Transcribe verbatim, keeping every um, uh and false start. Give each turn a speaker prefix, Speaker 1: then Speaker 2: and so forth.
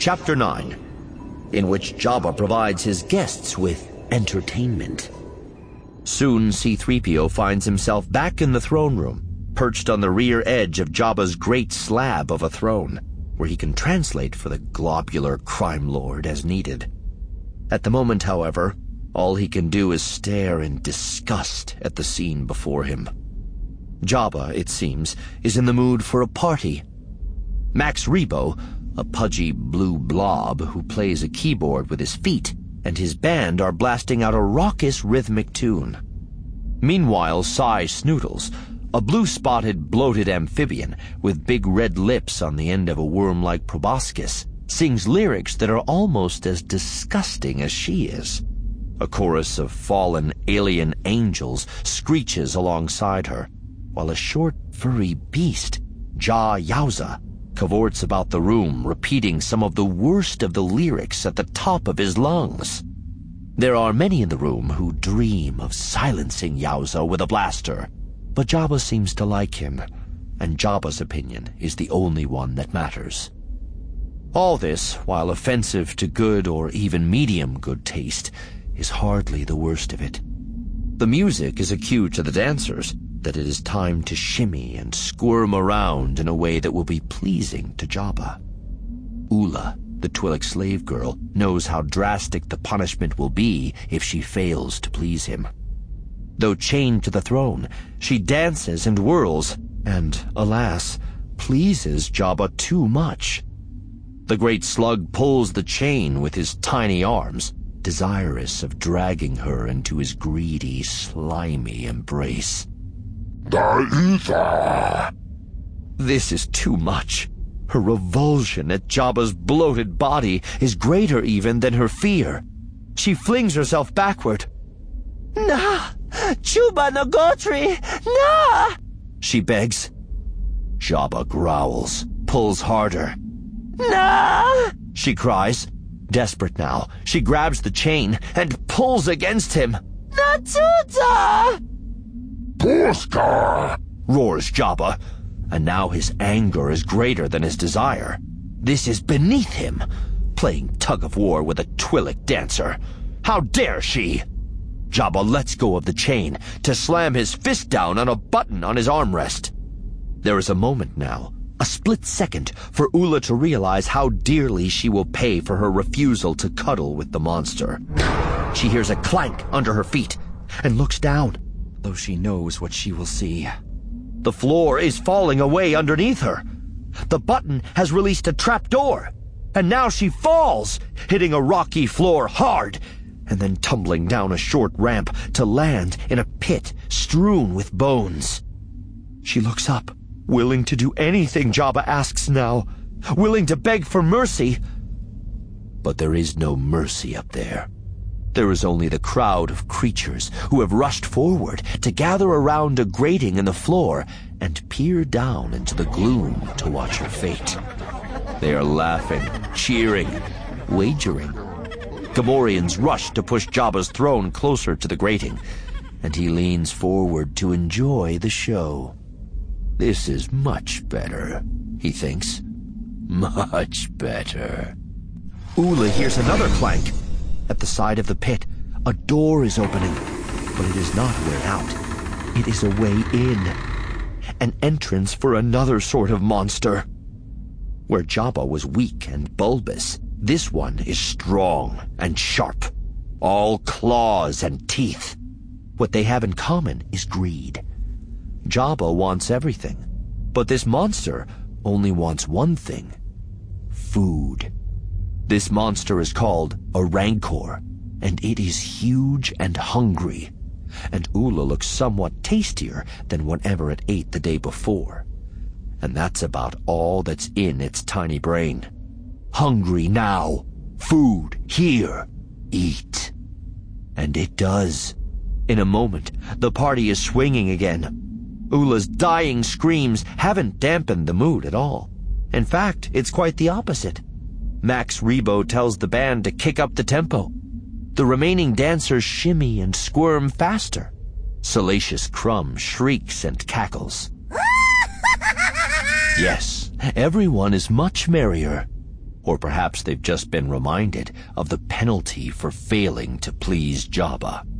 Speaker 1: Chapter nine, in which Jabba provides his guests with entertainment. Soon C three P O finds himself back in the throne room, perched on the rear edge of Jabba's great slab of a throne, where he can translate for the globular crime lord as needed. At the moment, however, all he can do is stare in disgust at the scene before him. Jabba, it seems, is in the mood for a party. Max Rebo, a pudgy blue blob who plays a keyboard with his feet, and his band are blasting out a raucous rhythmic tune. Meanwhile, Cy Snoodles, a blue-spotted, bloated amphibian with big red lips on the end of a worm-like proboscis, sings lyrics that are almost as disgusting as she is. A chorus of fallen alien angels screeches alongside her, while a short, furry beast, Ja Yowza, cavorts about the room, repeating some of the worst of the lyrics at the top of his lungs. There are many in the room who dream of silencing Yowza with a blaster, but Jabba seems to like him, and Jabba's opinion is the only one that matters. All this, while offensive to good or even medium good taste, is hardly the worst of it. The music is a cue to the dancers that it is time to shimmy and squirm around in a way that will be pleasing to Jabba. Oola, the Twi'lek slave girl, knows how drastic the punishment will be if she fails to please him. Though chained to the throne, she dances and whirls, and, alas, pleases Jabba too much. The great slug pulls the chain with his tiny arms, desirous of dragging her into his greedy, slimy embrace. Daitha! This is too much. Her revulsion at Jabba's bloated body is greater even than her fear. She flings herself backward. Nah! Chuba Nagotri! Nah! She begs. Jabba growls, pulls harder. Nah! She cries. Desperate now, she grabs the chain and pulls against him. Natuta! Puska! Roars Jabba, and now his anger is greater than his desire. This is beneath him, playing tug-of-war with a Twi'lek dancer. How dare she? Jabba lets go of the chain to slam his fist down on a button on his armrest. There is a moment now, a split second, for Oola to realize how dearly she will pay for her refusal to cuddle with the monster. She hears a clank under her feet and looks down, though she knows what she will see. The floor is falling away underneath her. The button has released a trapdoor, and now she falls, hitting a rocky floor hard, and then tumbling down a short ramp to land in a pit strewn with bones. She looks up, willing to do anything Jabba asks now, willing to beg for mercy. But there is no mercy up there. There is only the crowd of creatures who have rushed forward to gather around a grating in the floor and peer down into the gloom to watch her fate. They are laughing, cheering, wagering. Gamorreans rush to push Jabba's throne closer to the grating, and he leans forward to enjoy the show. This is much better, he thinks. Much better. Oola hears another clank. At the side of the pit, a door is opening, but it is not a way out. It is a way in. An entrance for another sort of monster. Where Jabba was weak and bulbous, this one is strong and sharp, all claws and teeth. What they have in common is greed. Jabba wants everything, but this monster only wants one thing: food. This monster is called a Rancor, and it is huge and hungry, and Oola looks somewhat tastier than whatever it ate the day before. And that's about all that's in its tiny brain. Hungry now. Food here. Eat. And it does. In a moment, the party is swinging again. Oola's dying screams haven't dampened the mood at all. In fact, it's quite the opposite. Max Rebo tells the band to kick up the tempo. The remaining dancers shimmy and squirm faster. Salacious Crumb shrieks and cackles. Yes, everyone is much merrier. Or perhaps they've just been reminded of the penalty for failing to please Jabba.